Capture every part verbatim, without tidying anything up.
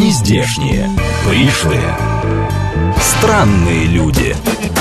Нездешние, пришлые, странные люди,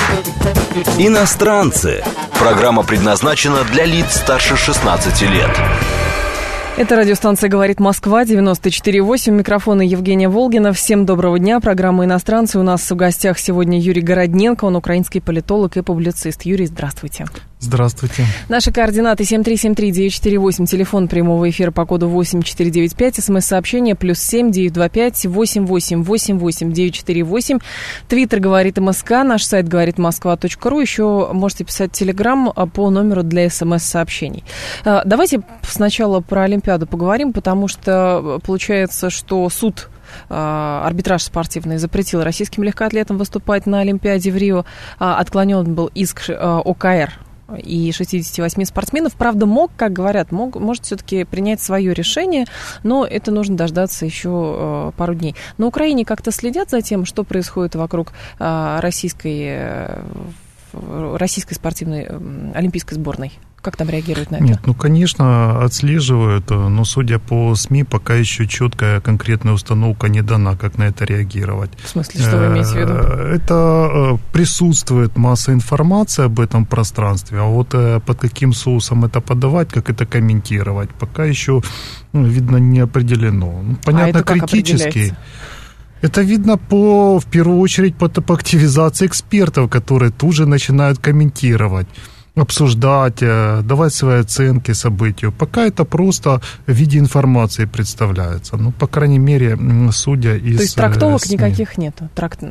иностранцы. Программа предназначена для лиц старше шестнадцати лет. Это радиостанция «Говорит Москва», девяносто четыре восемь. Микрофон Евгения Волгина. Всем доброго дня. Программа «Иностранцы». У нас в гостях сегодня Юрий Городненко. Он украинский политолог и публицист. Юрий, здравствуйте. Здравствуйте. Наши координаты семь три семь три девять четыре восемь, телефон прямого эфира по коду восемь четыре девять пять, смс-сообщение плюс семь девять два пять восемь восемь восемь восемь девять четыре восемь. Твиттер «Говорит МСК», наш сайт говорит москва точка ру. Еще можете писать телеграм по номеру для смс-сообщений. Давайте сначала про Олимпиаду поговорим, потому что получается, что суд... арбитраж спортивный запретил российским легкоатлетам выступать на Олимпиаде в Рио. Отклонен был иск ОКР и шестьдесят восемь спортсменов. Правда, мог, как говорят, мог, может все-таки принять свое решение, но это нужно дождаться еще пару дней. На Украине как-то следят за тем, что происходит вокруг российской, российской спортивной олимпийской сборной? Как там реагируют на это? Нет, ну, конечно, отслеживают, но, судя по СМИ, пока еще четкая конкретная установка не дана, как на это реагировать. В смысле, что вы имеете в виду? Это присутствует масса информации об этом пространстве, а вот под каким соусом это подавать, как это комментировать, пока еще, ну, видно, не определено. Ну, понятно, а это критически. Это видно по, в первую очередь по, по активизации экспертов, которые тут же начинают комментировать, обсуждать, давать свои оценки событию. Пока это просто в виде информации представляется. Ну, по крайней мере, судя из... То есть трактовок СМИ. Никаких нету? Тракт...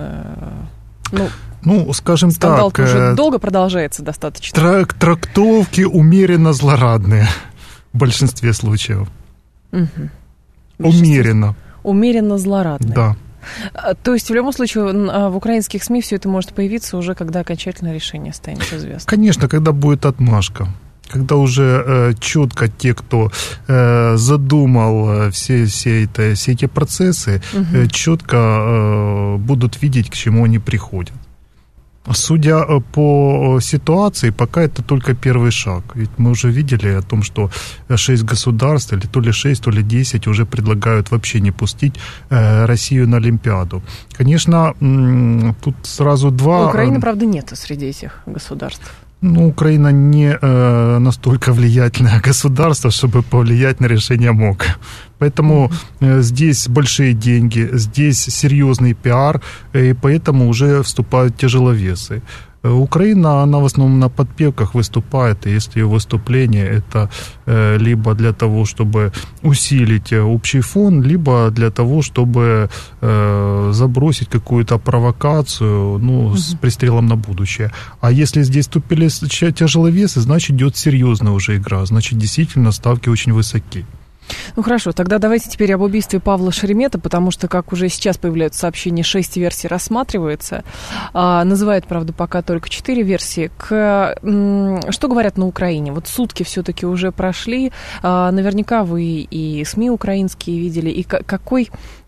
Ну, ну, скажем скандал так... Скандал уже долго продолжается достаточно. Трак- трактовки умеренно злорадные в большинстве случаев. Угу. Умеренно. Умеренно злорадные. Да. То есть, в любом случае, в украинских СМИ все это может появиться уже, когда окончательное решение станет известно? Конечно, когда будет отмашка. Когда уже э, четко те, кто э, задумал все, все, это, все эти процессы, угу. э, четко э, будут видеть, к чему они приходят. Судя по ситуации, пока это только первый шаг. Ведь мы уже видели о том, что шесть государств, или то ли шесть, то ли десять, уже предлагают вообще не пустить Россию на Олимпиаду. Конечно, тут сразу два... Украины, правда, нет среди этих государств. Ну, Украина не э, настолько влиятельное государство, чтобы повлиять на решение МОК. Поэтому э, здесь большие деньги, здесь серьезный пиар, и поэтому уже вступают тяжеловесы. Украина, она в основном на подпевках выступает, и если ее выступление это э, либо для того, чтобы усилить общий фон, либо для того, чтобы э, забросить какую-то провокацию, ну, угу. с пристрелом на будущее. А если здесь вступили тяжеловесы, значит идет серьезная уже игра, значит действительно ставки очень высоки. Ну хорошо, тогда давайте теперь об убийстве Павла Шеремета, потому что, как уже сейчас появляются сообщения, шесть версий рассматривается. А, называют, правда, пока только четыре версии. К, м, что говорят на Украине? Вот сутки все-таки уже прошли. А, наверняка вы и СМИ украинские видели. И к- какой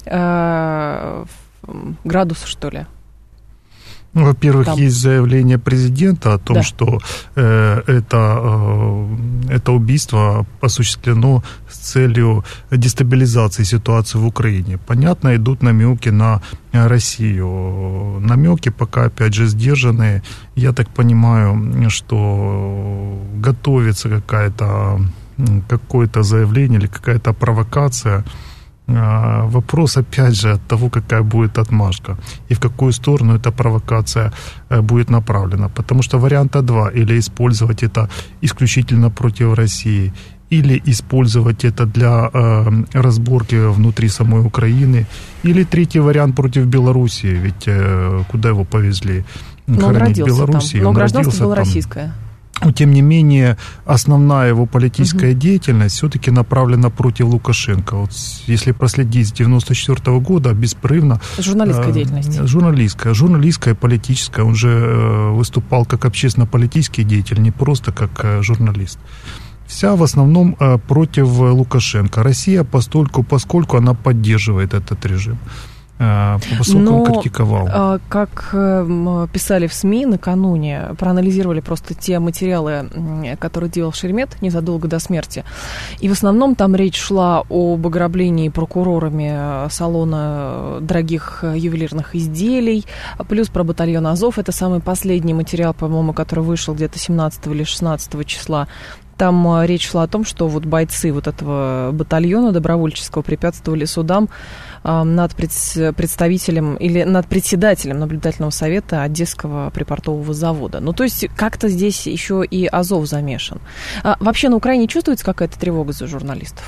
а, градус, что ли? Ну, во-первых, Там. есть заявление президента о том, да. что э, это, э, это убийство осуществлено с целью дестабилизации ситуации в Украине. Понятно, идут намеки на Россию. Намеки пока, опять же, сдержанные. Я так понимаю, что готовится какая-то, какое-то заявление или какая-то провокация. Вопрос, опять же, от того, какая будет отмашка и в какую сторону эта провокация будет направлена. Потому что варианта два: или использовать это исключительно против России, или использовать это для э, разборки внутри самой Украины, или третий вариант против Белоруссии, ведь э, куда его повезли? Но он родился Белоруссии, там, но он гражданство было там. российское. Но, тем не менее, основная его политическая uh-huh. деятельность все-таки направлена против Лукашенко. Вот, если проследить с девяносто четвёртого года, беспрерывно... Журналистская э, деятельность. Журналистская, журналистская, политическая. Он же э, выступал как общественно-политический деятель, не просто как э, журналист. Вся в основном э, против Лукашенко. Россия, постольку, поскольку она поддерживает этот режим. высокого критиковал. Но, как писали в СМИ накануне, проанализировали просто те материалы, которые делал Шеремет незадолго до смерти, и в основном там речь шла об ограблении прокурорами салона дорогих ювелирных изделий, плюс про батальон Азов, это самый последний материал, по-моему, который вышел где-то семнадцатого или шестнадцатого числа. Там речь шла о том, что вот бойцы вот этого батальона добровольческого препятствовали судам э, над представителем или над председателем наблюдательного совета Одесского припортового завода. Ну, то есть как-то здесь еще и Азов замешан. А вообще на Украине чувствуется какая-то тревога за журналистов?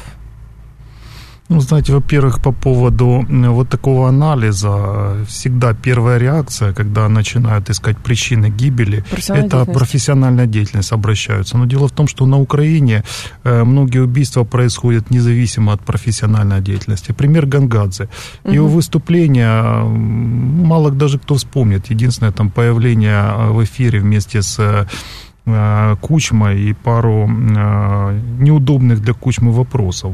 Ну, знаете, во-первых, по поводу вот такого анализа, всегда первая реакция, когда начинают искать причины гибели, это профессиональная деятельность, обращаются. Но дело в том, что на Украине многие убийства происходят независимо от профессиональной деятельности. Пример Гангадзе. Его угу. выступление мало даже кто вспомнит. Единственное, там, появление в эфире вместе с Кучмой и пару неудобных для Кучмы вопросов.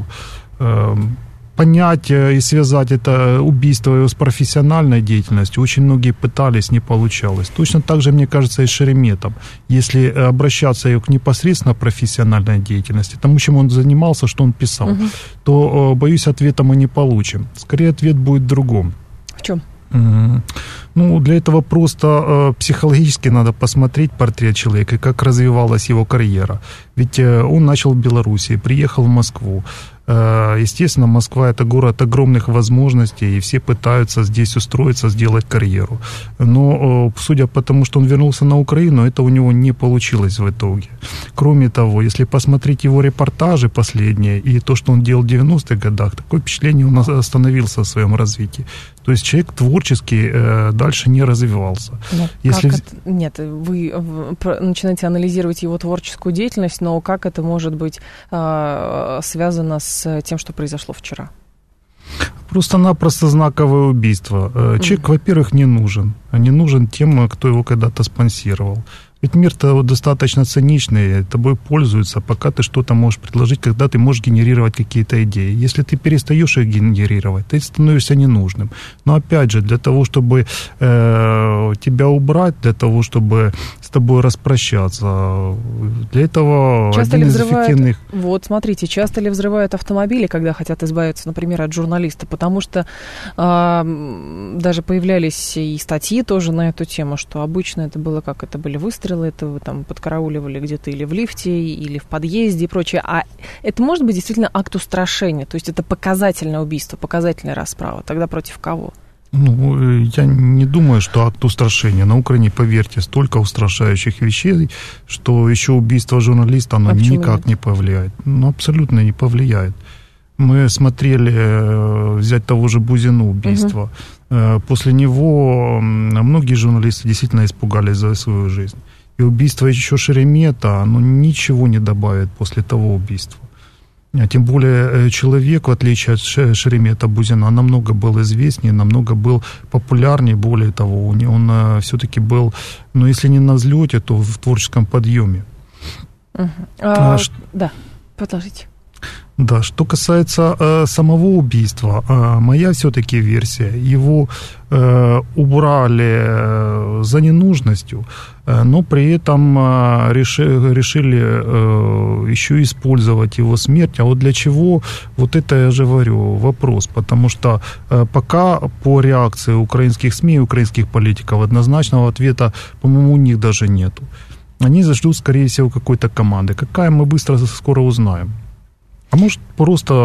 Понять и связать это убийство его с профессиональной деятельностью очень многие пытались, не получалось. Точно так же, мне кажется, и с Шереметом. Если обращаться к непосредственно профессиональной деятельности, тому, чем он занимался, что он писал, угу. то, боюсь, ответа мы не получим. Скорее, ответ будет в другом. В чем? Ну, для этого просто э, психологически надо посмотреть портрет человека, как развивалась его карьера. Ведь э, он начал в Белоруссии, приехал в Москву. Э, естественно, Москва – это город огромных возможностей, и все пытаются здесь устроиться, сделать карьеру. Но, э, судя по тому, что он вернулся на Украину, это у него не получилось в итоге. Кроме того, если посмотреть его репортажи последние и то, что он делал в девяностых годах, такое впечатление, он остановился в своем развитии. То есть человек творчески э, дальше не развивался. Но Если... как это... Нет, вы начинаете анализировать его творческую деятельность, но как это может быть э, связано с тем, что произошло вчера? Просто-напросто знаковое убийство. Человек, mm-hmm. во-первых, не нужен. А не нужен тем, кто его когда-то спонсировал. Ведь мир-то достаточно циничный, тобой пользуются, пока ты что-то можешь предложить, когда ты можешь генерировать какие-то идеи. Если ты перестаешь их генерировать, ты становишься ненужным. Но опять же, для того, чтобы э, тебя убрать, для того, чтобы с тобой распрощаться, для этого часто один ли из взрывают, эффективных... Вот, смотрите, часто ли взрывают автомобили, когда хотят избавиться, например, от журналиста? Потому что э, даже появлялись и статьи тоже на эту тему, что обычно это было, как это были выстрелы, это вы там подкарауливали где-то или в лифте, или в подъезде и прочее. А это может быть действительно акт устрашения, то есть это показательное убийство, показательная расправа. Тогда против кого? Ну, я не думаю, что акт устрашения. На Украине, поверьте, столько устрашающих вещей, что еще убийство журналиста, оно а никак не повлияет. Ну, абсолютно не повлияет. Мы смотрели, взять того же Бузину убийство. Угу. После него многие журналисты действительно испугались за свою жизнь. И убийство еще Шеремета, оно ничего не добавит после того убийства. Тем более человек, в отличие от Шеремета, Бузина, намного был известнее, намного был популярнее. Более того, он все-таки был, ну, если не на взлете, то в творческом подъеме. Uh-huh. А, а, да, продолжите. Да, что касается э, самого убийства, э, моя все-таки версия, его э, убрали э, за ненужностью, э, но при этом э, реши, решили э, еще использовать его смерть. А вот для чего, вот это я же говорю, вопрос, потому что э, пока по реакции украинских СМИ и украинских политиков однозначного ответа, по-моему, у них даже нету. Они ждут, скорее всего, какой-то команды. Какая, мы быстро скоро узнаем. А может, просто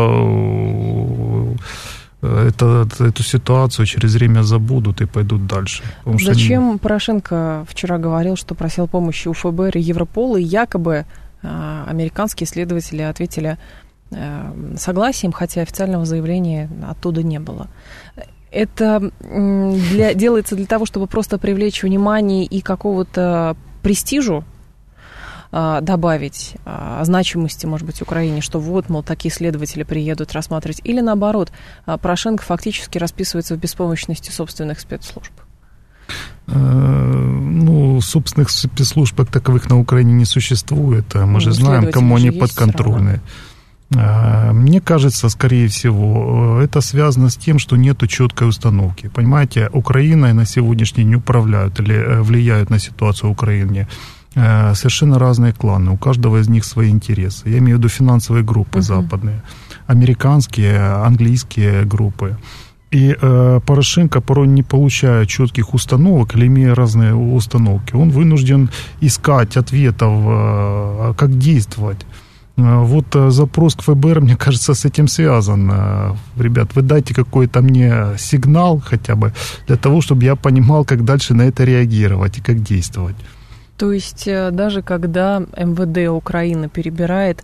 это, эту ситуацию через время забудут и пойдут дальше. Зачем они... Порошенко вчера говорил, что просил помощи у ФБР и Европола, и якобы э, американские следователи ответили э, согласием, хотя официального заявления оттуда не было. Это для, делается для того, чтобы просто привлечь внимание и какого-то престижу добавить а, значимости, может быть, Украине, что вот, мол, такие следователи приедут рассматривать, или наоборот, Порошенко фактически расписывается в беспомощности собственных спецслужб? Ну, собственных спецслужб как таковых на Украине не существует. Мы ну, же знаем, кому они подконтрольны. Мне кажется, скорее всего, это связано с тем, что нет четкой установки. Понимаете, Украиной на сегодняшний день управляют или влияют на ситуацию в Украине совершенно разные кланы. У каждого из них свои интересы. Я имею в виду финансовые группы uh-huh. западные, американские, английские группы. И э, Порошенко, порой не получая четких установок или имея разные установки, он вынужден искать ответов, э, как действовать. Вот запрос к ФБР, мне кажется, с этим связан. Ребят, вы дайте какой-то мне сигнал хотя бы для того, чтобы я понимал, как дальше на это реагировать и как действовать. То есть даже когда МВД Украины перебирает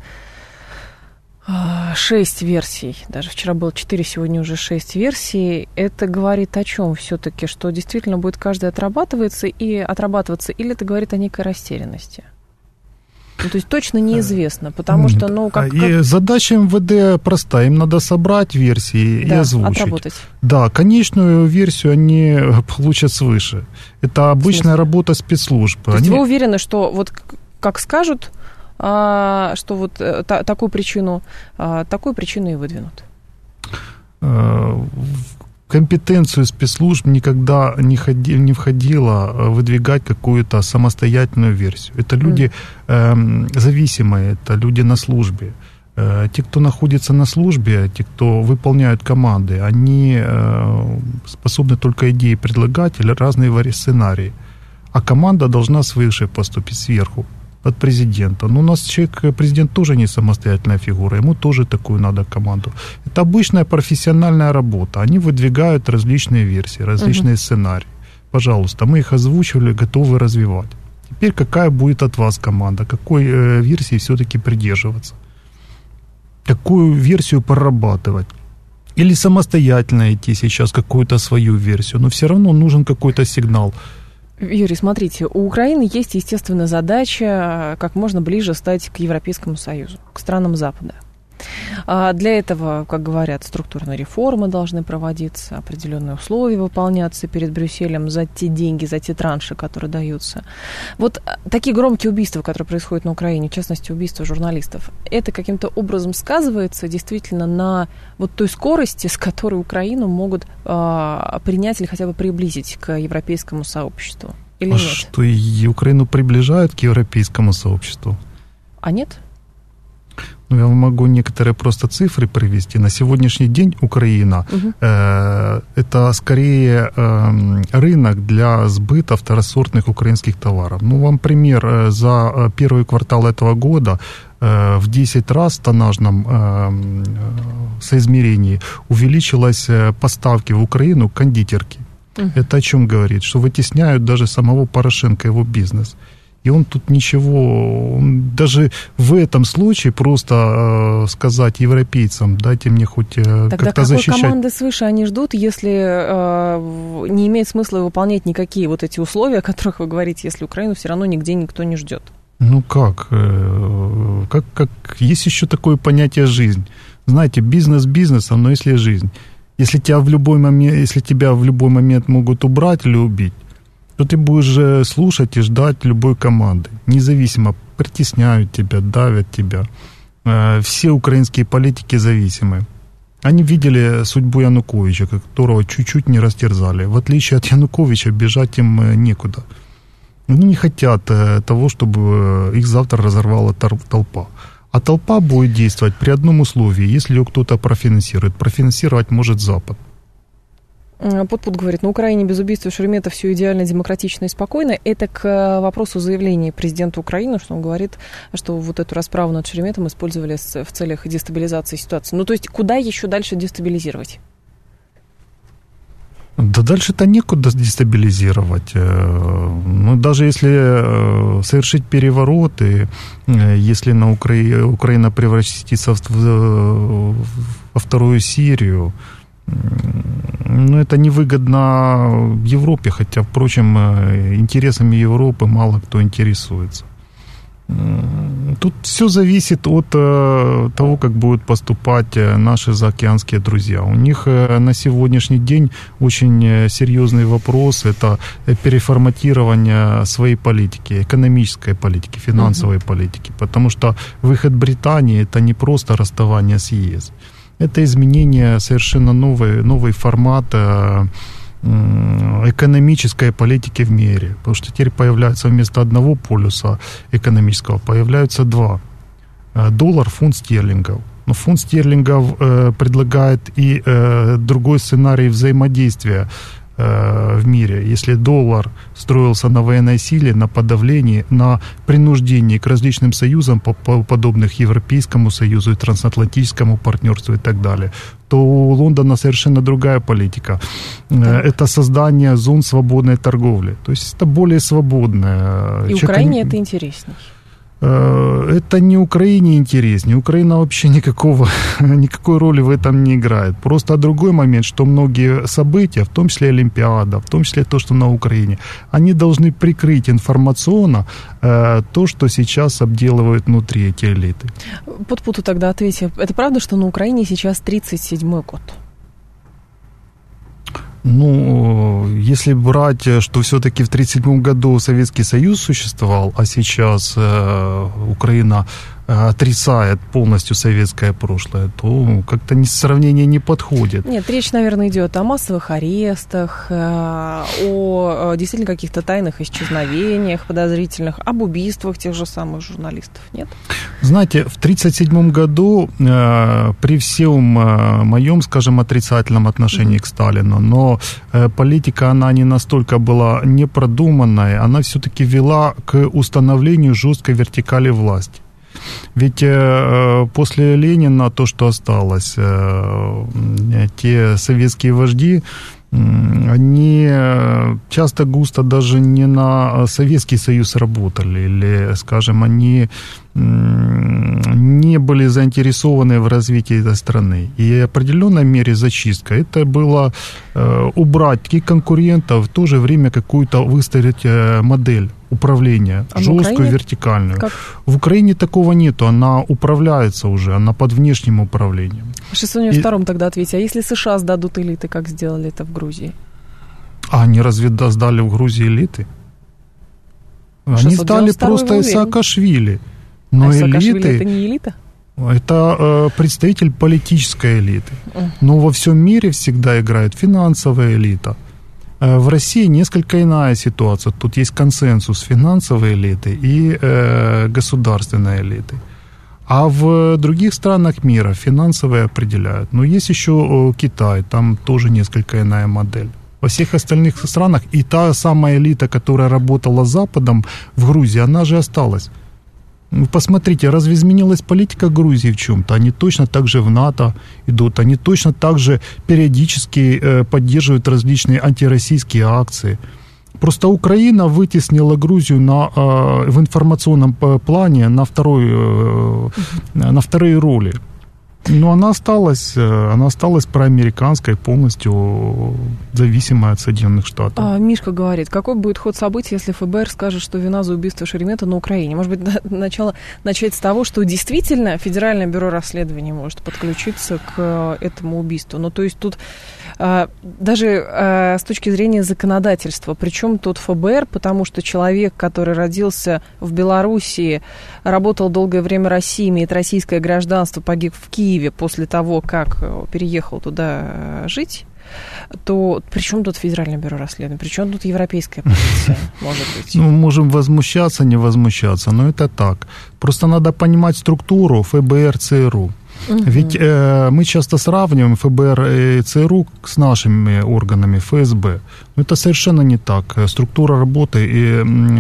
шесть версий, даже вчера было четыре, сегодня уже шесть версий, это говорит о чем все-таки, что действительно будет каждый отрабатываться и отрабатываться, или это говорит о некой растерянности? Ну, то есть точно неизвестно, потому что, ну, как... как... И задача МВД простая, им надо собрать версии да, и озвучить. Отработать. Да, конечную версию они получат свыше. Это обычная работа спецслужб. То есть они... вы уверены, что вот как скажут, а, что вот та, такую причину, а, такую причину и выдвинут? В компетенцию спецслужб никогда не, ходи, не входило выдвигать какую-то самостоятельную версию. Это люди э, зависимые, это люди на службе. Э, те, кто находится на службе, те, кто выполняют команды, они э, способны только идеи предлагать или разные сценарии. А команда должна свыше поступить, сверху, от президента. Но у нас человек, президент тоже не самостоятельная фигура, ему тоже такую надо команду. Это обычная профессиональная работа. Они выдвигают различные версии, различные uh-huh. сценарии. Пожалуйста, мы их озвучивали, готовы развивать. Теперь какая будет от вас команда? Какой э, версии все-таки придерживаться? Какую версию прорабатывать? Или самостоятельно идти сейчас какую-то свою версию? Но все равно нужен какой-то сигнал. Юрий, смотрите, у Украины есть, естественно, задача как можно ближе стать к Европейскому Союзу, к странам Запада. Для этого, как говорят, структурные реформы должны проводиться, определенные условия выполняться перед Брюсселем за те деньги, за те транши, которые даются. Вот такие громкие убийства, которые происходят на Украине, в частности, убийства журналистов, это каким-то образом сказывается действительно на вот той скорости, с которой Украину могут а, принять или хотя бы приблизить к европейскому сообществу? Или а нет? Что, и Украину приближают к европейскому сообществу? А нет? Ну, я могу некоторые просто цифры привести. На сегодняшний день Украина угу. э, это скорее э, рынок для сбыта второсортных украинских товаров. Ну, вам пример. За первый квартал этого года э, в десять раз в тоннажном э, соизмерении увеличилась поставки в Украину кондитерки. Угу. Это о чем говорит? Что вытесняют даже самого Порошенко, его бизнес. И он тут ничего, он даже в этом случае просто э, сказать европейцам, дайте мне хоть э, Тогда как-то защищать. Тогда какой команды свыше они ждут, если э, не имеет смысла выполнять никакие вот эти условия, о которых вы говорите, если Украину все равно нигде никто не ждет? Ну как? Э, как, как? Есть еще такое понятие «жизнь». Знаете, бизнес бизнесом, но если жизнь. Если тебя в любой момент, если тебя в любой момент могут убрать или убить, то ты будешь слушать и ждать любой команды. Независимо, притесняют тебя, давят тебя. Все украинские политики зависимы. Они видели судьбу Януковича, которого чуть-чуть не растерзали. В отличие от Януковича, бежать им некуда. Они не хотят того, чтобы их завтра разорвала толпа. А толпа будет действовать при одном условии, если ее кто-то профинансирует. Профинансировать может Запад. Пут-Пут говорит, на Украине без убийства Шеремета все идеально, демократично и спокойно. Это к вопросу заявления президента Украины, что он говорит, что вот эту расправу над Шереметом использовали в целях дестабилизации ситуации. Ну, то есть, куда еще дальше дестабилизировать? Да дальше-то некуда дестабилизировать. Ну, даже если совершить переворот, и если на Укра... Украина превратится в... во вторую Сирию, ну, это невыгодно Европе, хотя, впрочем, интересами Европы мало кто интересуется. Тут все зависит от э, того, как будут поступать наши заокеанские друзья. У них э, на сегодняшний день очень серьезный вопрос – это переформатирование своей политики, экономической политики, финансовой uh-huh. политики. Потому что выход Британии – это не просто расставание с ЕС. Это изменение совершенно новый, новый формат э, экономической политики в мире. Потому что теперь появляется вместо одного полюса экономического, появляются два. Доллар, фунт стерлингов. Но фунт стерлингов э, предлагает и э, другой сценарий взаимодействия э, в мире. Если доллар строился на военной силе, на подавлении, на принуждении к различным союзам, подобных Европейскому союзу и трансатлантическому партнерству и так далее, то у Лондона совершенно другая политика. Да. Это создание зон свободной торговли. То есть это более свободное. И Человек... Украине это интересней. Это не Украине интереснее. Украина вообще никакого, никакой роли в этом не играет. Просто другой момент, что многие события, в том числе Олимпиада, в том числе то, что на Украине, они должны прикрыть информационно э, то, что сейчас обделывают внутри эти элиты. Пут-путу тогда ответьте. Это правда, что на Украине сейчас тридцать седьмой год? Ну, если брать, что все-таки в тридцать седьмом году Советский Союз существовал, а сейчас э, Украина отрицает полностью советское прошлое, то как-то сравнение не подходит. Нет, речь, наверное, идет о массовых арестах, о действительно каких-то тайных исчезновениях подозрительных, об убийствах тех же самых журналистов, нет? Знаете, в тридцать седьмом году при всем моем, скажем, отрицательном отношении mm-hmm. к Сталину, но политика, она не настолько была непродуманная, она все-таки вела к установлению жесткой вертикали власти. Ведь э, после Ленина то, что осталось, э, те советские вожди, э, они часто густо даже не на Советский Союз работали, или, скажем, они э, не были заинтересованы в развитии этой страны. И в определенной мере зачистка. Это было э, убрать таких конкурентов, в то же время какую-то выстроить э, модель управления, а жесткую, вертикальную. Как? В Украине такого нету, она управляется уже, она под внешним управлением. В шестьсот девяносто втором И... тогда ответьте, а если США сдадут элиты, как сделали это в Грузии? А они разве сдали в Грузии элиты? Они сдали просто Саакашвили. Но а элиты... это не элита? Это э, представитель политической элиты. Uh. Но во всем мире всегда играет финансовая элита. В России несколько иная ситуация. Тут есть консенсус финансовой элиты и э, государственной элиты. А в других странах мира финансовые определяют. Но есть еще Китай, там тоже несколько иная модель. Во всех остальных странах и та самая элита, которая работала с Западом в Грузии, она же осталась. Вы посмотрите, разве изменилась политика Грузии в чем-то? Они точно так же в НАТО идут, они точно так же периодически э, поддерживают различные антироссийские акции. Просто Украина вытеснила Грузию на, э, в информационном плане на, второй, э, на вторые роли. Но она осталась, она осталась проамериканской, полностью зависимой от Соединенных Штатов. А, Мишка говорит, какой будет ход событий, если ФБР скажет, что вина за убийство Шеремета на Украине? Может быть, начало, начать с того, что действительно Федеральное бюро расследований может подключиться к этому убийству. Ну, то есть тут а, даже а, с точки зрения законодательства, причем тут ФБР, потому что человек, который родился в Белоруссии, работал долгое время в России, имеет российское гражданство, погиб в Киеве, после того, как переехал туда жить, то при чем тут Федеральное бюро расследований? При чем тут европейская полиция, может быть? Ну, можем возмущаться, не возмущаться, но это так. Просто надо понимать структуру ФБР, ЦРУ. Угу. Ведь э, мы часто сравниваем ФБР и ЦРУ с нашими органами ФСБ. Но это совершенно не так. Структура работы и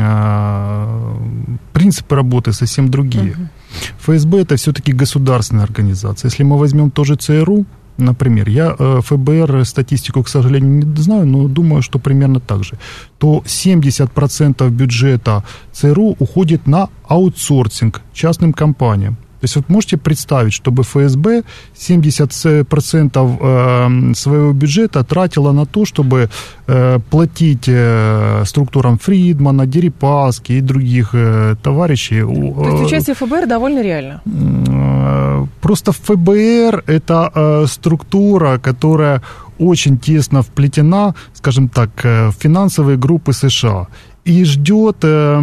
э, принципы работы совсем другие. Угу. ФСБ это все-таки государственная организация. Если мы возьмем тоже ЦРУ, например, я э, ФБР статистику, к сожалению, не знаю, но думаю, что примерно так же, то семьдесят процентов бюджета ЦРУ уходит на аутсорсинг частным компаниям. То есть вот можете представить, чтобы эф эс бэ семьдесят процентов своего бюджета тратило на то, чтобы платить структурам Фридмана, Дерипаски и других товарищей. То есть участие эф бэ эр довольно реально? Просто эф бэ эр – это структура, которая очень тесно вплетена, скажем так, в финансовые группы США. И ждет э,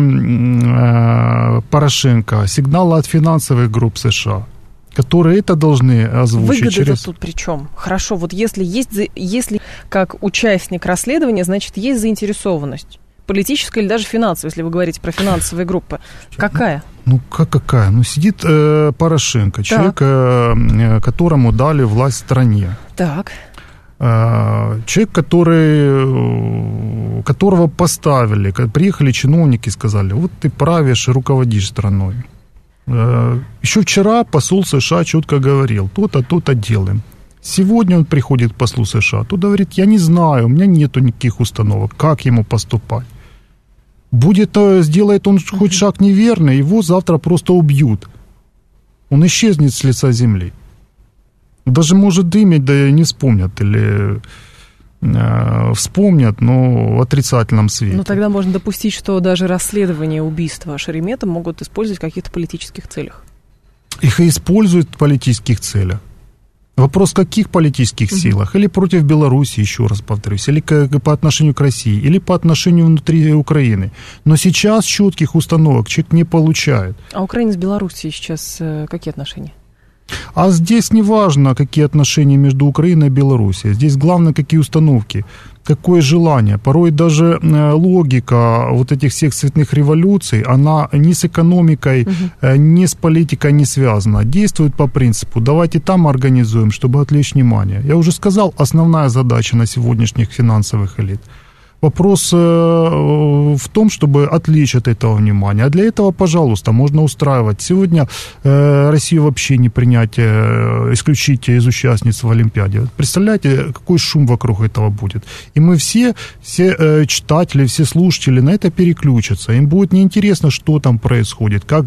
э, Порошенко сигнала от финансовых групп США, которые это должны озвучить. Выгода через... тут при чем? Хорошо, вот если есть, если как участник расследования, значит, есть заинтересованность. Политическая или даже финансовая, если вы говорите про финансовые группы. Какая? Ну, как какая? Ну, сидит э, Порошенко, так. человек, э, которому дали власть в стране. Так. Человек, который, которого поставили, приехали чиновники и сказали, вот ты правишь и руководишь страной. Еще вчера посол США четко говорил, то-то, то-то делаем. Сегодня он приходит к послу США, тот говорит, я не знаю, у меня нету никаких установок, как ему поступать. Будет, сделает он хоть шаг неверный, его завтра просто убьют. Он исчезнет с лица земли. Даже, может, имя да не вспомнят или э, вспомнят, но в отрицательном свете. Ну, тогда можно допустить, что даже расследование убийства Шеремета могут использовать в каких-то политических целях. Их и используют в политических целях. Вопрос, в каких политических uh-huh. силах? Или против Беларуси, еще раз повторюсь, или к, по отношению к России, или по отношению внутри Украины. Но сейчас четких установок человек не получает. А Украина с Белоруссией сейчас э, какие отношения? А здесь не важно, какие отношения между Украиной и Белоруссией. Здесь главное, какие установки, какое желание. Порой даже логика вот этих всех цветных революций, она ни с экономикой, угу. ни с политикой не связана. Действует по принципу, давайте там организуем, чтобы отвлечь внимание. Я уже сказал, основная задача на сегодняшних финансовых элит. Вопрос в том, чтобы отвлечь от этого внимания. А для этого, пожалуйста, можно устраивать. Сегодня Россию вообще не принять, исключить из участниц в Олимпиаде. Представляете, какой шум вокруг этого будет? И мы все, все читатели, все слушатели на это переключатся. Им будет неинтересно, что там происходит, как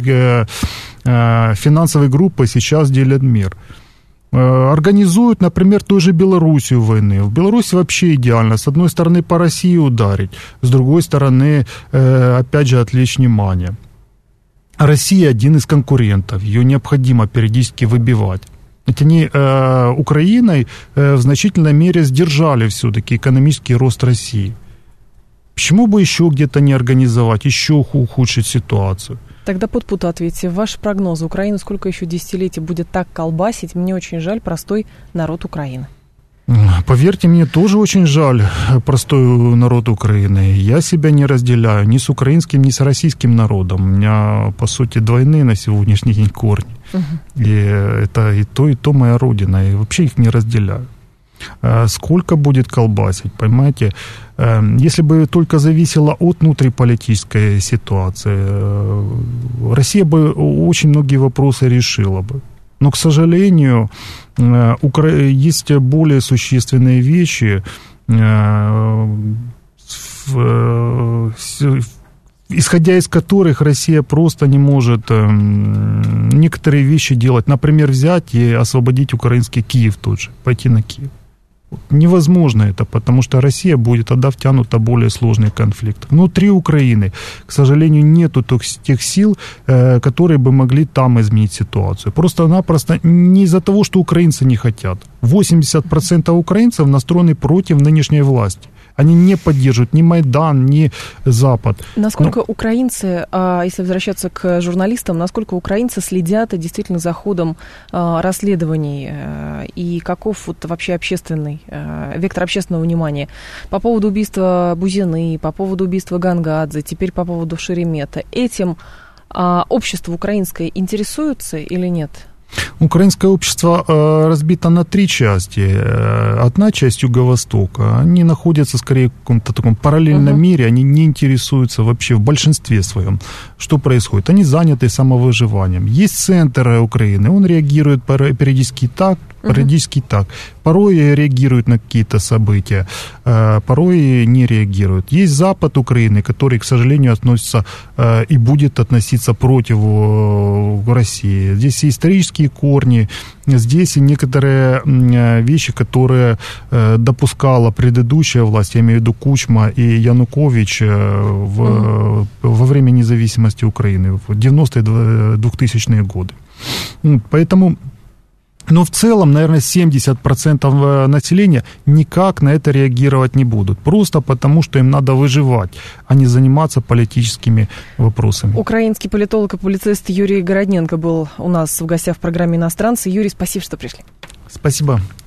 финансовые группы сейчас делят мир. Организуют, например, той же Белоруссию войны. В Беларуси вообще идеально. С одной стороны, по России ударить, с другой стороны, опять же, отвлечь внимание. Россия один из конкурентов. Ее необходимо периодически выбивать. Ведь они э, Украиной э, в значительной мере сдержали все-таки экономический рост России. Почему бы еще где-то не организовать, еще ухудшить ситуацию? Тогда под-пут ответьте. Ваши прогнозы. Украину сколько еще десятилетий будет так колбасить? Мне очень жаль простой народ Украины. Поверьте, мне тоже очень жаль простой народ Украины. Я себя не разделяю ни с украинским, ни с российским народом. У меня, по сути, двойные на сегодняшний день корни. Угу. И это и то, и то моя родина. И вообще их не разделяю. Сколько будет колбасить, понимаете? Если бы только зависело от внутриполитической ситуации, Россия бы очень многие вопросы решила бы. Но, к сожалению, есть более существенные вещи, исходя из которых Россия просто не может некоторые вещи делать. Например, взять и освободить украинский Киев тот же, пойти на Киев. Невозможно это, потому что Россия будет тогда втянута в более сложный конфликт. Внутри Украины, к сожалению, нету тех сил, которые бы могли там изменить ситуацию. Просто-напросто не из-за того, что украинцы не хотят. восемьдесят процентов украинцев настроены против нынешней власти. Они не поддерживают ни Майдан, ни Запад. Насколько Но... украинцы, если возвращаться к журналистам, насколько украинцы следят действительно за ходом расследований и каков вот вообще общественный, вектор общественного внимания по поводу убийства Бузины, по поводу убийства Гангадзе, теперь по поводу Шеремета. Этим общество украинское интересуется или нет? Украинское общество э, разбито на три части. Одна часть Юго-Востока, они находятся скорее в каком-то таком параллельном uh-huh. мире, они не интересуются вообще в большинстве своем, что происходит. Они заняты самовыживанием. Есть центр Украины, он реагирует периодически так, Периодически uh-huh. так. Порой реагируют на какие-то события, порой не реагируют. Есть Запад Украины, который, к сожалению, относится и будет относиться против России. Здесь и исторические корни, здесь и некоторые вещи, которые допускала предыдущая власть, я имею в виду Кучма и Янукович в, uh-huh. во время независимости Украины в девяностые двухтысячные годы. Поэтому... Но в целом, наверное, семьдесят процентов населения никак на это реагировать не будут. Просто потому, что им надо выживать, а не заниматься политическими вопросами. Украинский политолог и публицист Юрий Городненко был у нас в гостях в программе «Иностранцы». Юрий, спасибо, что пришли. Спасибо.